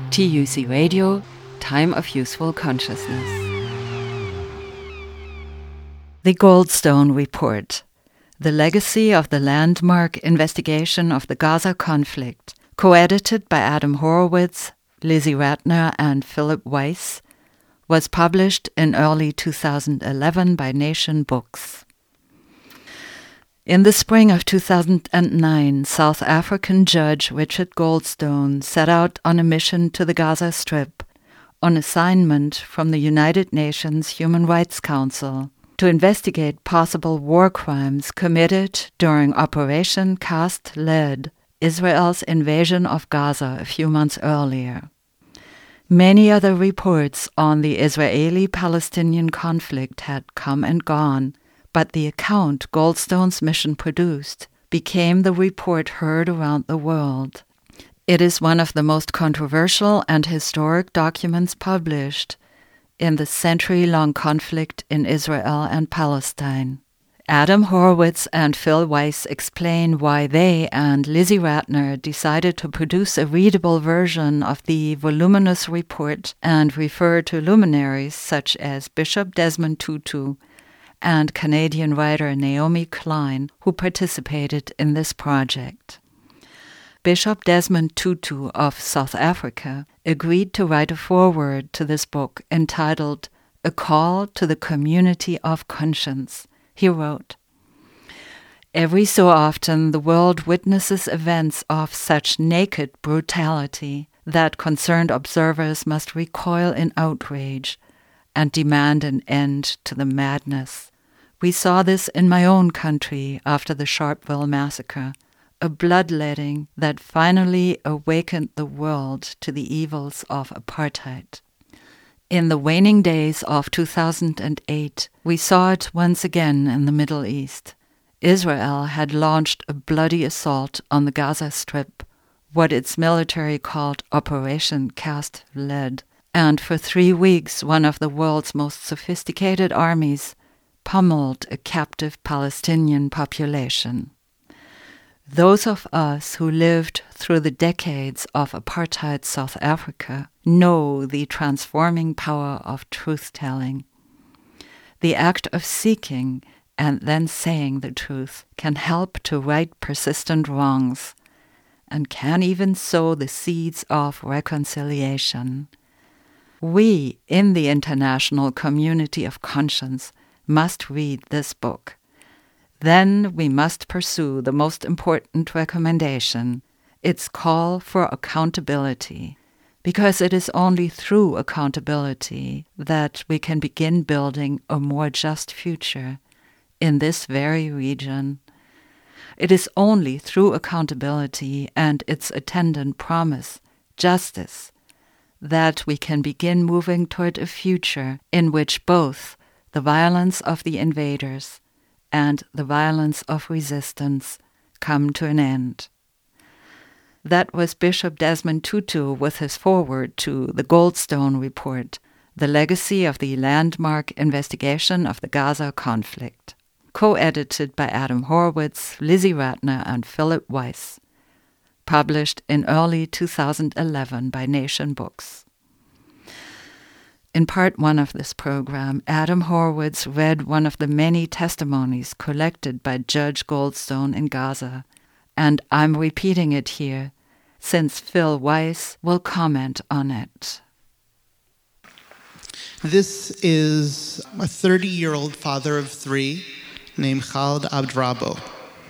TUC Radio, Time of Useful Consciousness. The Goldstone Report, the legacy of the landmark investigation of the Gaza conflict, co-edited by Adam Horowitz, Lizzie Ratner, and Philip Weiss, was published in early 2011 by Nation Books. In the spring of 2009, South African Judge Richard Goldstone set out on a mission to the Gaza Strip on assignment from the United Nations Human Rights Council to investigate possible war crimes committed during Operation Cast Lead, Israel's invasion of Gaza a few months earlier. Many other reports on the Israeli-Palestinian conflict had come and gone, but the account Goldstone's mission produced became the report heard around the world. It is one of the most controversial and historic documents published in the century-long conflict in Israel and Palestine. Adam Horowitz and Phil Weiss explain why they and Lizzie Ratner decided to produce a readable version of the voluminous report and refer to luminaries such as Bishop Desmond Tutu and Canadian writer Naomi Klein, who participated in this project. Bishop Desmond Tutu of South Africa agreed to write a foreword to this book entitled A Call to the Community of Conscience. He wrote, "Every so often the world witnesses events of such naked brutality that concerned observers must recoil in outrage and demand an end to the madness. We saw this in my own country after the Sharpeville massacre, a bloodletting that finally awakened the world to the evils of apartheid. In the waning days of 2008, we saw it once again in the Middle East. Israel had launched a bloody assault on the Gaza Strip, what its military called Operation Cast Lead, and for 3 weeks one of the world's most sophisticated armies pummeled a captive Palestinian population. Those of us who lived through the decades of apartheid South Africa know the transforming power of truth-telling. The act of seeking and then saying the truth can help to right persistent wrongs and can even sow the seeds of reconciliation. We, in the international community of conscience, must read this book. Then we must pursue the most important recommendation, its call for accountability, because it is only through accountability that we can begin building a more just future in this very region. It is only through accountability and its attendant promise, justice, that we can begin moving toward a future in which both the violence of the invaders and the violence of resistance come to an end. That was Bishop Desmond Tutu with his foreword to the Goldstone Report, the legacy of the landmark investigation of the Gaza conflict, co-edited by Adam Horowitz, Lizzie Ratner, and Philip Weiss, published in early 2011 by Nation Books. In part one of this program, Adam Horowitz read one of the many testimonies collected by Judge Goldstone in Gaza, and I'm repeating it here since Phil Weiss will comment on it. This is a 30-year-old father of 3 named Khaled Abdrabo.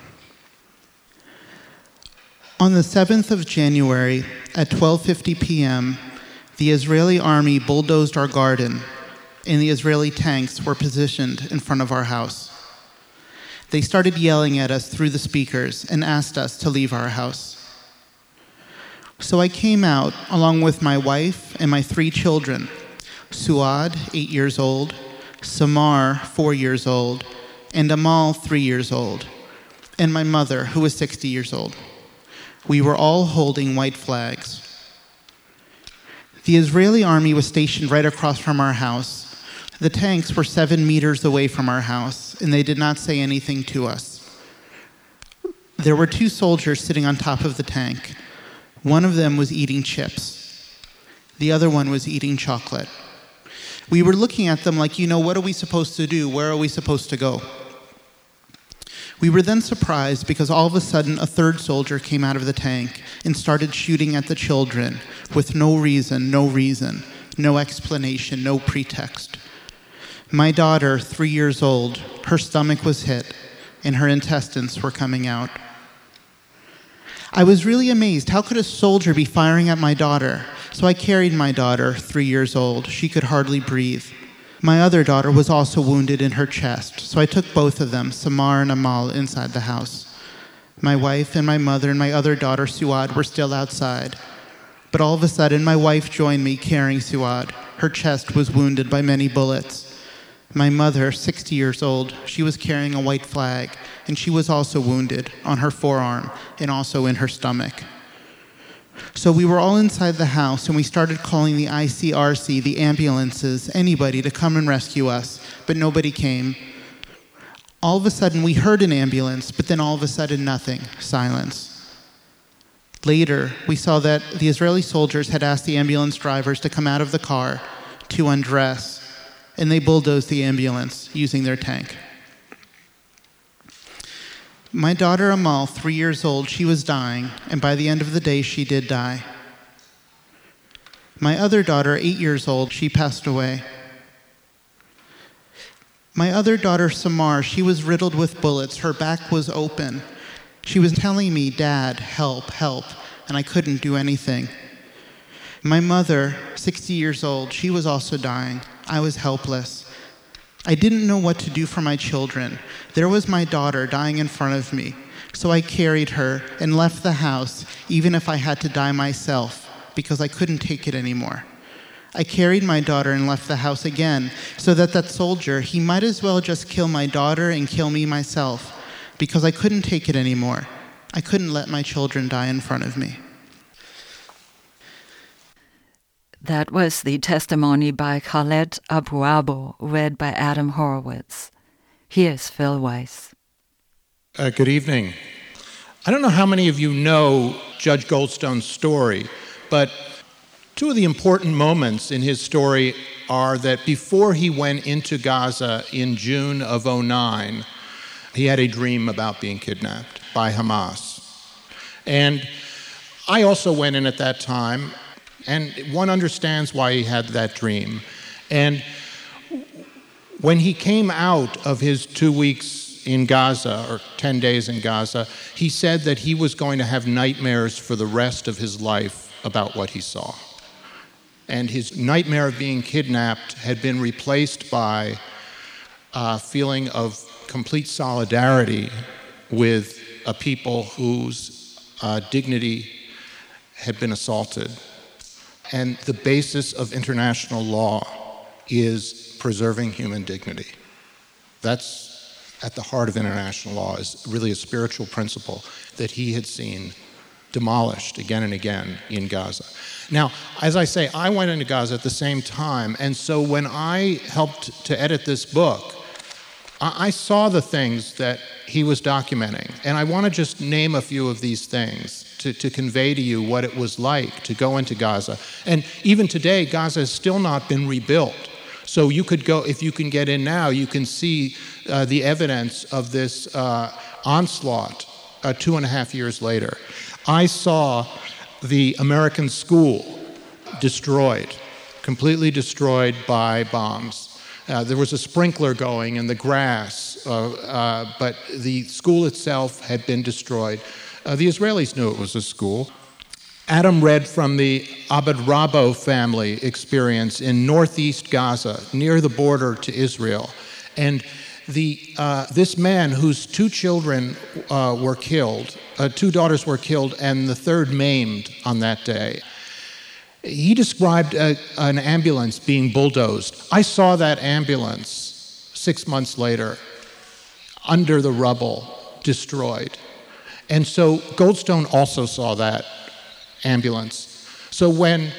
On the 7th of January at 12:50 p.m., the Israeli army bulldozed our garden, and the Israeli tanks were positioned in front of our house. They started yelling at us through the speakers and asked us to leave our house. So I came out along with my wife and my 3 children, Suad, 8 years old, Samar, 4 years old, and Amal, 3 years old, and my mother, who was 60 years old. We were all holding white flags. The Israeli army was stationed right across from our house. The tanks were 7 meters away from our house, and they did not say anything to us. There were 2 soldiers sitting on top of the tank. One of them was eating chips. The other one was eating chocolate. We were looking at them like, what are we supposed to do? Where are we supposed to go? We were then surprised because all of a sudden a third soldier came out of the tank and started shooting at the children with no reason, no explanation, no pretext. My daughter, 3 years old, her stomach was hit and her intestines were coming out. I was really amazed. How could a soldier be firing at my daughter? So I carried my daughter, 3 years old. She could hardly breathe. My other daughter was also wounded in her chest, so I took both of them, Samar and Amal, inside the house. My wife and my mother and my other daughter, Suad, were still outside. But all of a sudden, my wife joined me carrying Suad. Her chest was wounded by many bullets. My mother, 60 years old, she was carrying a white flag, and she was also wounded on her forearm and also in her stomach. So we were all inside the house, and we started calling the ICRC, the ambulances, anybody to come and rescue us, but nobody came. All of a sudden, we heard an ambulance, but then all of a sudden, nothing. Silence. Later, we saw that the Israeli soldiers had asked the ambulance drivers to come out of the car to undress, and they bulldozed the ambulance using their tank. My daughter Amal, 3 years old, she was dying, and by the end of the day, she did die. My other daughter, 8 years old, she passed away. My other daughter, Samar, she was riddled with bullets. Her back was open. She was telling me, "Dad, help, help," and I couldn't do anything. My mother, 60 years old, she was also dying. I was helpless. I didn't know what to do for my children. There was my daughter dying in front of me, so I carried her and left the house, even if I had to die myself, because I couldn't take it anymore. I carried my daughter and left the house again, so that soldier, he might as well just kill my daughter and kill me myself, because I couldn't take it anymore. I couldn't let my children die in front of me. That was the testimony by Khaled Abu, read by Adam Horowitz. Here's Phil Weiss. Good evening. I don't know how many of you know Judge Goldstone's story, but two of the important moments in his story are that before he went into Gaza in June of 2009, he had a dream about being kidnapped by Hamas. And I also went in at that time, and one understands why he had that dream. And when he came out of his 2 weeks in Gaza, or 10 days in Gaza, he said that he was going to have nightmares for the rest of his life about what he saw. And his nightmare of being kidnapped had been replaced by a feeling of complete solidarity with a people whose dignity had been assaulted. And the basis of international law is preserving human dignity. That's at the heart of international law, is really a spiritual principle that he had seen demolished again and again in Gaza. Now, as I say, I went into Gaza at the same time, and so when I helped to edit this book, I saw the things that he was documenting, and I want to just name a few of these things to convey to you what it was like to go into Gaza. And even today, Gaza has still not been rebuilt. So you could go, if you can get in now, you can see the evidence of this onslaught 2.5 years later. I saw the American school destroyed, completely destroyed by bombs. There was a sprinkler going in the grass, but the school itself had been destroyed. The Israelis knew it was a school. Adam read from the Abed Rabo family experience in northeast Gaza, near the border to Israel. And this man whose 2 children were killed, 2 daughters were killed, and the third maimed on that day, he described an ambulance being bulldozed. I saw that ambulance 6 months later, under the rubble, destroyed. And so Goldstone also saw that ambulance. So when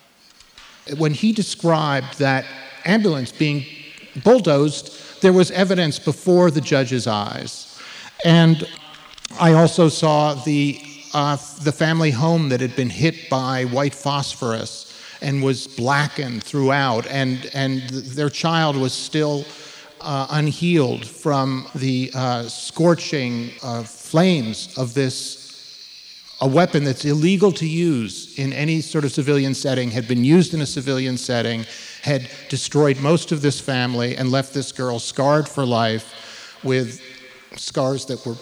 he described that ambulance being bulldozed, there was evidence before the judge's eyes. And I also saw the family home that had been hit by white phosphorus and was blackened throughout, and their child was still unhealed from the scorching flames of a weapon that's illegal to use in any sort of civilian setting, had been used in a civilian setting, had destroyed most of this family, and left this girl scarred for life with scars that were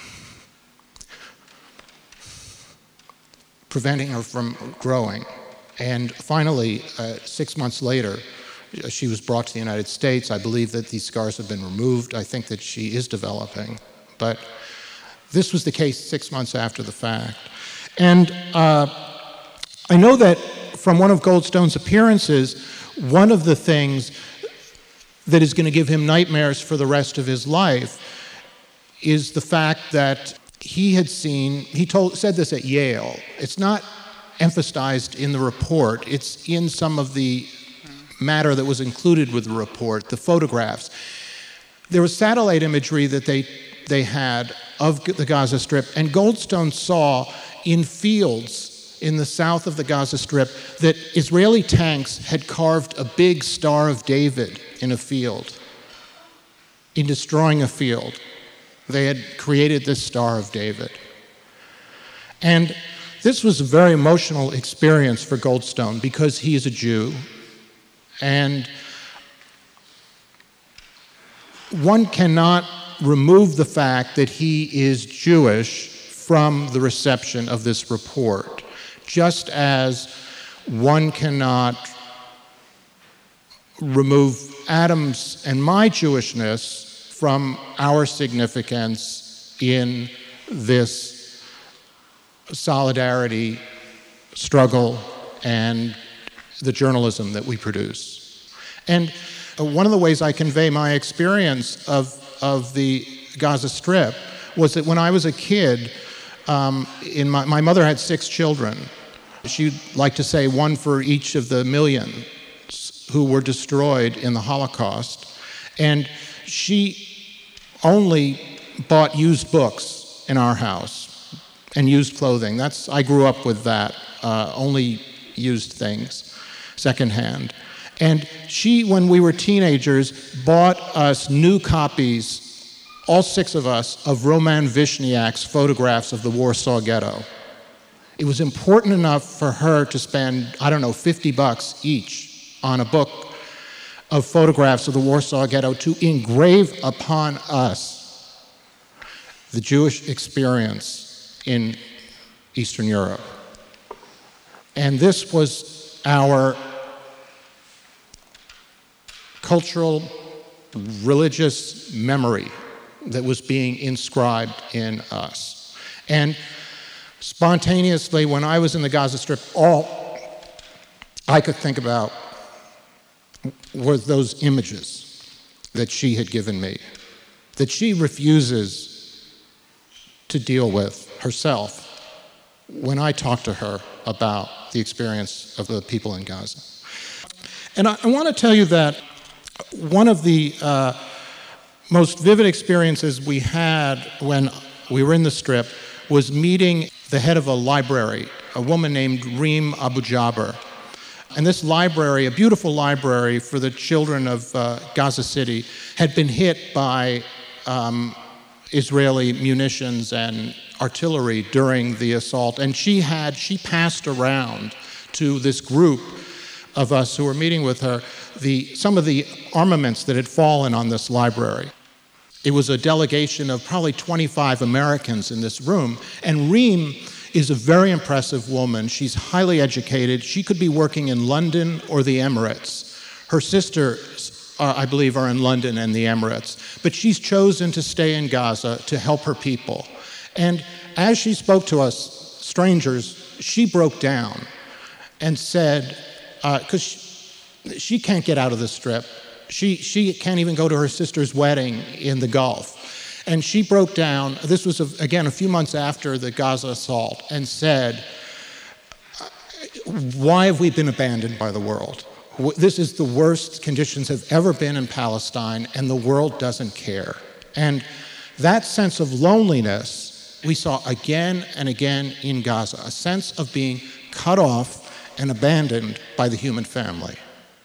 preventing her from growing. And finally, 6 months later, she was brought to the United States. I believe that these scars have been removed. I think that she is developing. But this was the case 6 months after the fact. And I know that from one of Goldstone's appearances, one of the things that is going to give him nightmares for the rest of his life is the fact that he had seen, said this at Yale. It's not emphasized in the report. It's in some of the matter that was included with the report, the photographs. There was satellite imagery that they had of the Gaza Strip, and Goldstone saw in fields in the south of the Gaza Strip that Israeli tanks had carved a big Star of David in a field. In destroying a field, they had created this Star of David. And this was a very emotional experience for Goldstone because he is a Jew, and one cannot remove the fact that he is Jewish from the reception of this report, just as one cannot remove Adam's and my Jewishness from our significance in this solidarity struggle and the journalism that we produce. And one of the ways I convey my experience of the Gaza Strip was that when I was a kid, my mother had 6 children. She'd like to say one for each of the millions who were destroyed in the Holocaust. And she only bought used books in our house and used clothing. I grew up with that, only used things, secondhand. And she, when we were teenagers, bought us new copies, all 6 of us, of Roman Vishniak's photographs of the Warsaw Ghetto. It was important enough for her to spend, $50 each on a book of photographs of the Warsaw Ghetto to engrave upon us the Jewish experience in Eastern Europe. And this was our cultural, religious memory that was being inscribed in us. And spontaneously, when I was in the Gaza Strip, all I could think about was those images that she had given me, that she refuses to deal with herself when I talk to her about the experience of the people in Gaza. And I want to tell you that one of the most vivid experiences we had when we were in the Strip was meeting the head of a library, a woman named Reem Abu Jaber. And this library, a beautiful library for the children of Gaza City, had been hit by Israeli munitions and artillery during the assault. And she passed around to this group of us who were meeting with her some of the armaments that had fallen on this library. It was a delegation of probably 25 Americans in this room, and Reem is a very impressive woman. She's highly educated. She could be working in London or the Emirates. Her sisters, I believe, are in London and the Emirates. But she's chosen to stay in Gaza to help her people. And as she spoke to us, strangers, she broke down and said, because she can't get out of the Strip. She can't even go to her sister's wedding in the Gulf. And she broke down, this was, again, a few months after the Gaza assault, and said, why have we been abandoned by the world? This is the worst conditions have ever been in Palestine, and the world doesn't care. And that sense of loneliness we saw again and again in Gaza, a sense of being cut off and abandoned by the human family.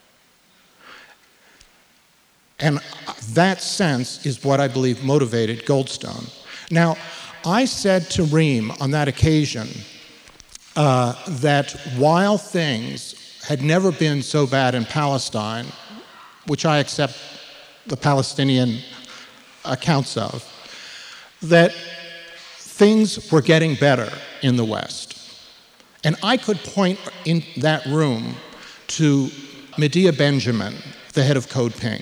And that sense is what I believe motivated Goldstone. Now, I said to Reem on that occasion that while things had never been so bad in Palestine, which I accept the Palestinian accounts of, that things were getting better in the West. And I could point in that room to Medea Benjamin, the head of Code Pink,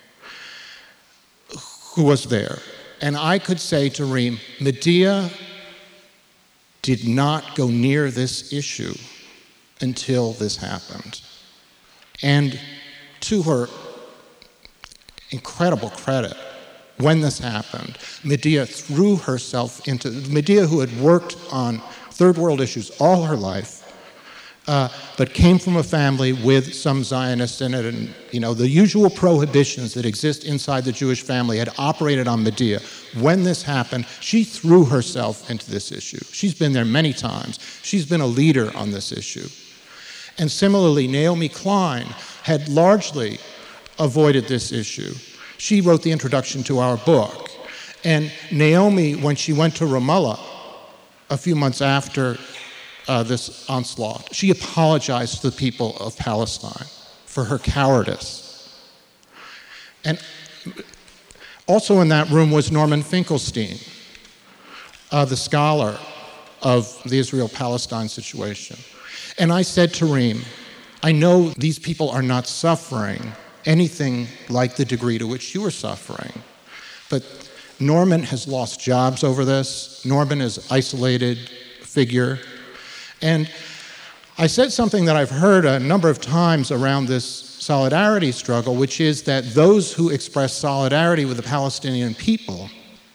who was there. And I could say to Reem, Medea did not go near this issue until this happened. And to her incredible credit, when this happened, Medea threw herself into, Medea who had worked on third world issues all her life, but came from a family with some Zionists in it, and the usual prohibitions that exist inside the Jewish family had operated on Medea. When this happened, she threw herself into this issue. She's been there many times. She's been a leader on this issue. And similarly, Naomi Klein had largely avoided this issue. She wrote the introduction to our book. And Naomi, when she went to Ramallah a few months after this onslaught, she apologized to the people of Palestine for her cowardice. And also in that room was Norman Finkelstein, the scholar of the Israel-Palestine situation. And I said to Reem, I know these people are not suffering anything like the degree to which you are suffering, but Norman has lost jobs over this. Norman is an isolated figure. And I said something that I've heard a number of times around this solidarity struggle, which is that those who express solidarity with the Palestinian people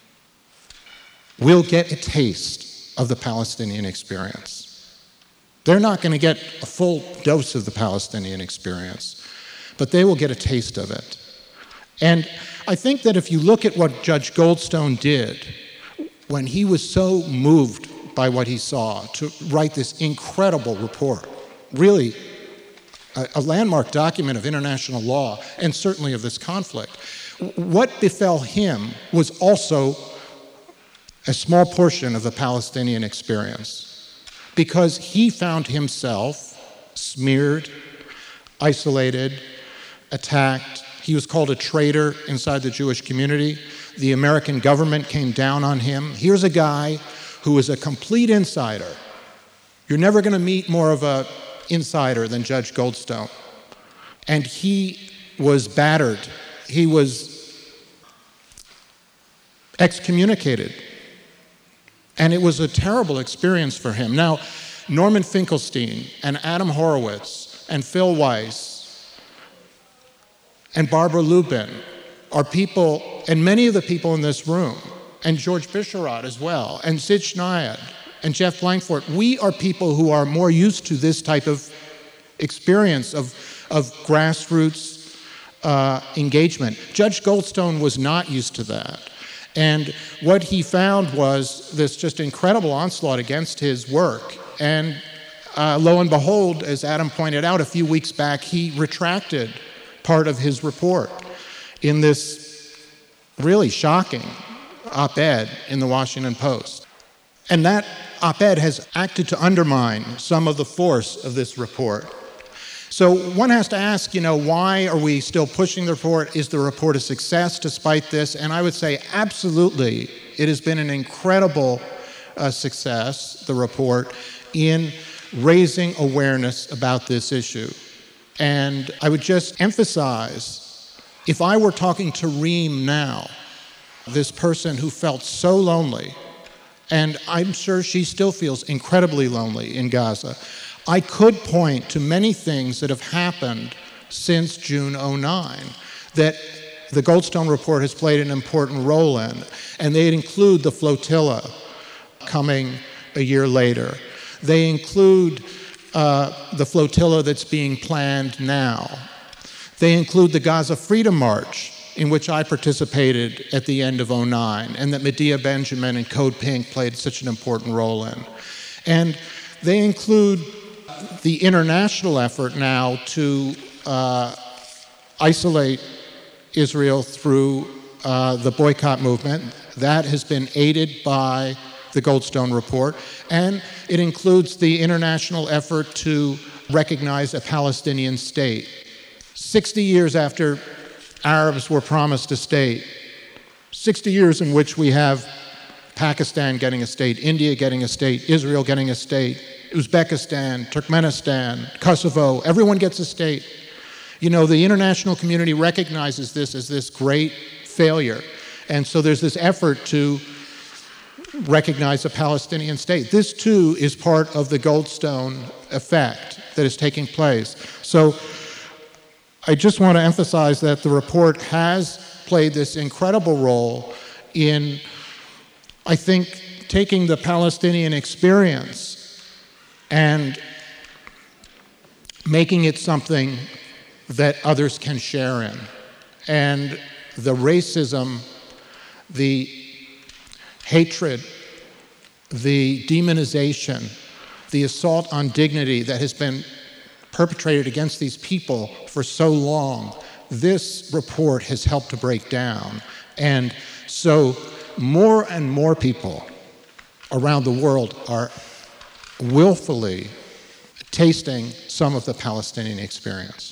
will get a taste of the Palestinian experience. They're not going to get a full dose of the Palestinian experience, but they will get a taste of it. And I think that if you look at what Judge Goldstone did when he was so moved by what he saw to write this incredible report, really a landmark document of international law and certainly of this conflict, what befell him was also a small portion of the Palestinian experience, because he found himself smeared, isolated, attacked. He was called a traitor inside the Jewish community. The American government came down on him. Here's a guy who is a complete insider. You're never going to meet more of an insider than Judge Goldstone. And he was battered. He was excommunicated. And it was a terrible experience for him. Now, Norman Finkelstein and Adam Horowitz and Phil Weiss and Barbara Lubin are people, and many of the people in this room, and George Bisharat as well, and Sid Schneider, and Jeff Blankfort, we are people who are more used to this type of experience of grassroots engagement. Judge Goldstone was not used to that. And what he found was this just incredible onslaught against his work. And lo and behold, as Adam pointed out a few weeks back, he retracted part of his report in this really shocking op-ed in the Washington Post. And that op-ed has acted to undermine some of the force of this report. So one has to ask, why are we still pushing the report? Is the report a success despite this? And I would say absolutely, it has been an incredible success, the report, in raising awareness about this issue. And I would just emphasize, if I were talking to Reem now, this person who felt so lonely, and I'm sure she still feels incredibly lonely in Gaza, I could point to many things that have happened since June 2009 that the Goldstone Report has played an important role in, and they include the flotilla coming a year later. They include the flotilla that's being planned now. They include the Gaza Freedom March, in which I participated at the end of 2009, and that Medea Benjamin and Code Pink played such an important role in. And they include the international effort now to isolate Israel through the boycott movement, that has been aided by the Goldstone Report, and it includes the international effort to recognize a Palestinian state. 60 years after Arabs were promised a state, 60 years in which we have Pakistan getting a state, India getting a state, Israel getting a state, Uzbekistan, Turkmenistan, Kosovo, everyone gets a state. You know, the international community recognizes this as this great failure. And so there's this effort to recognize a Palestinian state. This, too, is part of the Goldstone effect that is taking place. So I just want to emphasize that the report has played this incredible role in, I think, taking the Palestinian experience and making it something that others can share in. And the racism, the hatred, the demonization, the assault on dignity that has been perpetrated against these people for so long, this report has helped to break down. And so more and more people around the world are willfully tasting some of the Palestinian experience.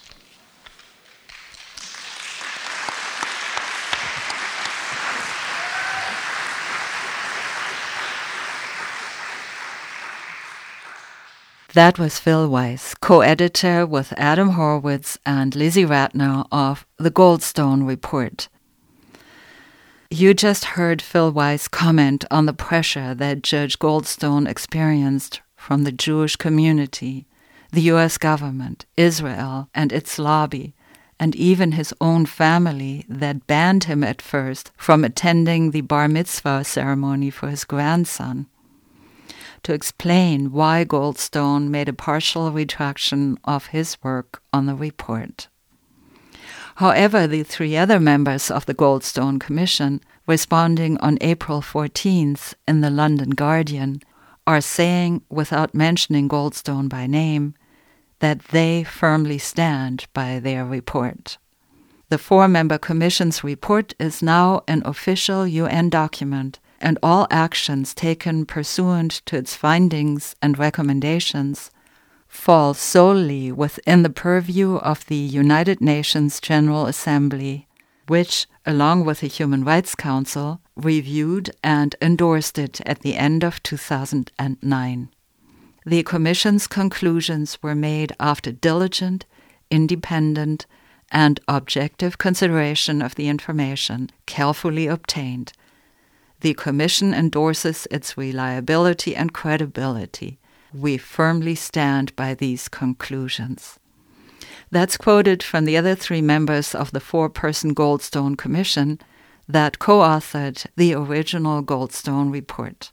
That was Phil Weiss, co-editor with Adam Horowitz and Lizzie Ratner of The Goldstone Report. You just heard Phil Weiss comment on the pressure that Judge Goldstone experienced from the Jewish community, the U.S. government, Israel and its lobby, and even his own family that banned him at first from attending the bar mitzvah ceremony for his grandson, to explain why Goldstone made a partial retraction of his work on the report. However, the three other members of the Goldstone Commission, responding on April 14th in the London Guardian, are saying, without mentioning Goldstone by name, that they firmly stand by their report. The four-member Commission's report is now an official UN document, and all actions taken pursuant to its findings and recommendations fall solely within the purview of the United Nations General Assembly, which, along with the Human Rights Council, reviewed and endorsed it at the end of 2009. The Commission's conclusions were made after diligent, independent, and objective consideration of the information carefully obtained. The Commission endorses its reliability and credibility. We firmly stand by these conclusions. That's quoted from the other three members of the four-person Goldstone Commission that co-authored the original Goldstone Report.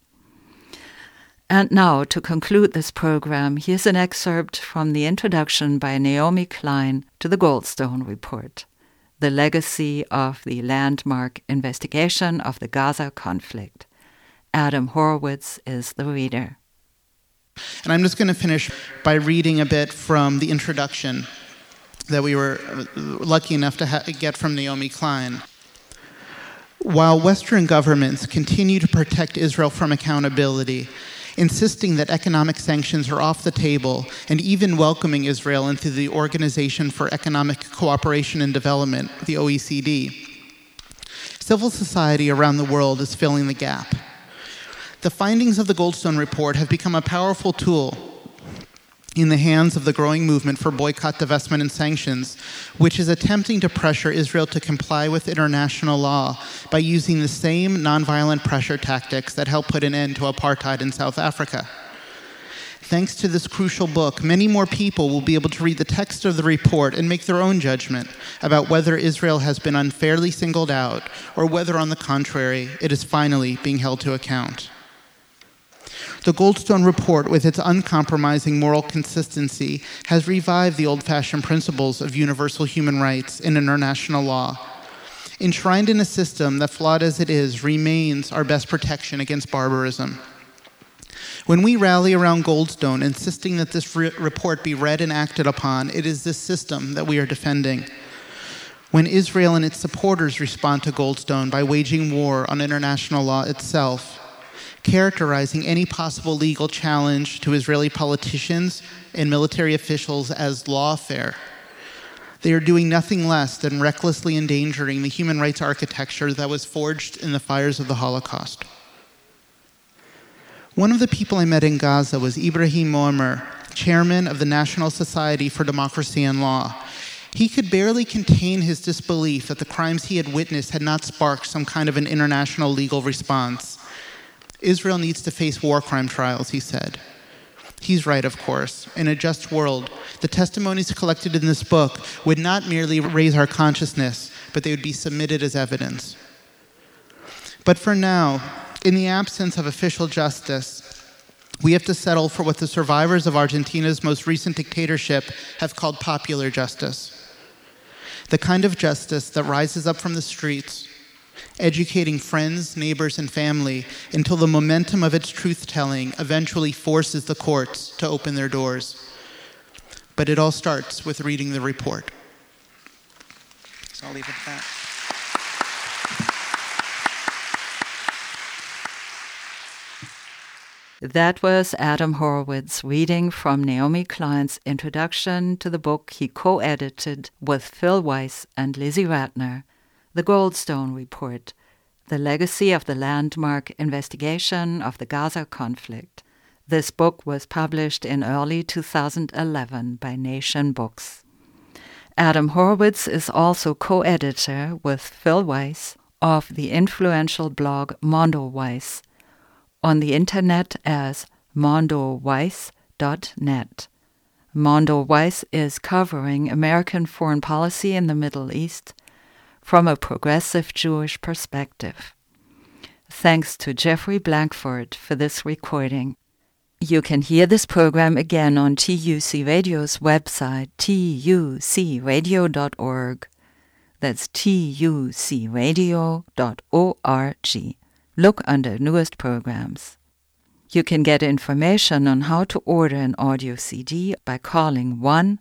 And now, to conclude this program, here's an excerpt from the introduction by Naomi Klein to the Goldstone Report, The Legacy of the Landmark Investigation of the Gaza Conflict. Adam Horowitz is the reader. And I'm just going to finish by reading a bit from the introduction that we were lucky enough to get from Naomi Klein. While Western governments continue to protect Israel from accountability, insisting that economic sanctions are off the table and even welcoming Israel into the Organization for Economic Cooperation and Development, the OECD, civil society around the world is filling the gap. The findings of the Goldstone Report have become a powerful tool in the hands of the growing movement for boycott, divestment, and sanctions, which is attempting to pressure Israel to comply with international law by using the same nonviolent pressure tactics that helped put an end to apartheid in South Africa. Thanks to this crucial book, many more people will be able to read the text of the report and make their own judgment about whether Israel has been unfairly singled out or whether, on the contrary, it is finally being held to account. The Goldstone Report, with its uncompromising moral consistency, has revived the old-fashioned principles of universal human rights in international law. Enshrined in a system that, flawed as it is, remains our best protection against barbarism. When we rally around Goldstone, insisting that this report be read and acted upon, it is this system that we are defending. When Israel and its supporters respond to Goldstone by waging war on international law itself, characterizing any possible legal challenge to Israeli politicians and military officials as lawfare, they are doing nothing less than recklessly endangering the human rights architecture that was forged in the fires of the Holocaust. One of the people I met in Gaza was Ibrahim Moamer, chairman of the National Society for Democracy and Law. He could barely contain his disbelief that the crimes he had witnessed had not sparked some kind of an international legal response. Israel needs to face war crime trials, he said. He's right, of course. In a just world, the testimonies collected in this book would not merely raise our consciousness, but they would be submitted as evidence. But for now, in the absence of official justice, we have to settle for what the survivors of Argentina's most recent dictatorship have called popular justice. The kind of justice that rises up from the streets, educating friends, neighbors, and family until the momentum of its truth-telling eventually forces the courts to open their doors. But it all starts with reading the report. So I'll leave it at that. That was Adam Horowitz reading from Naomi Klein's introduction to the book he co-edited with Phil Weiss and Lizzie Ratner, The Goldstone Report, The Legacy of the Landmark Investigation of the Gaza Conflict. This book was published in early 2011 by Nation Books. Adam Horowitz is also co-editor with Phil Weiss of the influential blog Mondoweiss, on the internet as mondoweiss.net. Mondoweiss is covering American foreign policy in the Middle East from a progressive Jewish perspective. Thanks to Jeffrey Blankford for this recording. You can hear this program again on TUC Radio's website, tucradio.org. That's tucradio.org. Look under newest programs. You can get information on how to order an audio CD by calling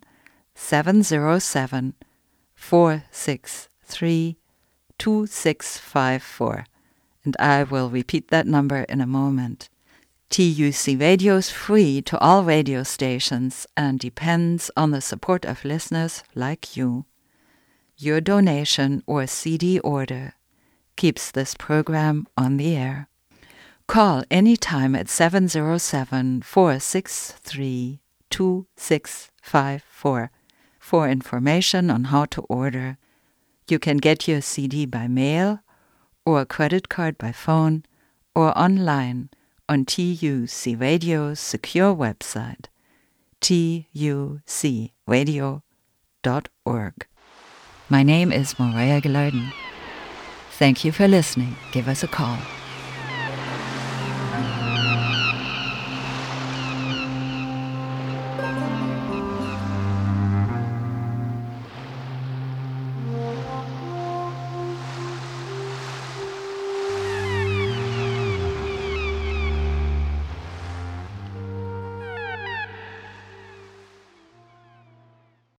1-707-463-2654. And I will repeat that number in a moment. TUC Radio is free to all radio stations and depends on the support of listeners like you. Your donation or CD order keeps this program on the air. Call anytime at 707-463-2654 for information on how to order. You can get your CD by mail or a credit card by phone or online on TUC Radio's secure website, tucradio.org. My name is Morea Gilardin. Thank you for listening. Give us a call.